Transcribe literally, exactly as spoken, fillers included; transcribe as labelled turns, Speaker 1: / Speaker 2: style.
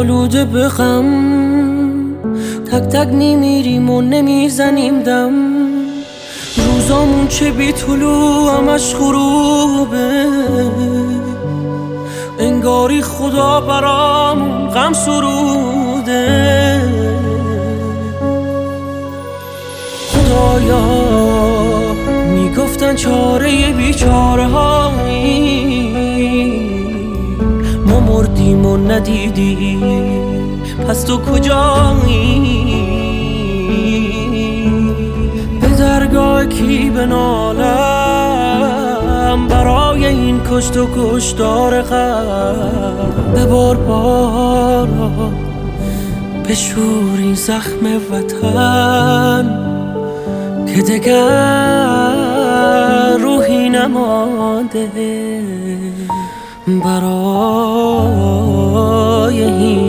Speaker 1: آلوده به غم، تک تک میمیریم و نمیزنیم دم. روزامون چه بی طلوع همش غروبه، انگاری خدا برامون غم سروده. خدایا میگفتن چاره بیچاره هایی، ما مردیم و ندیدیم، پس تو کجایی؟ به درگاه کی بنالم برای این کشت و کشتار غم؟ ببار بارا بشور این زخم وطن که دگر روحی نمانده برای این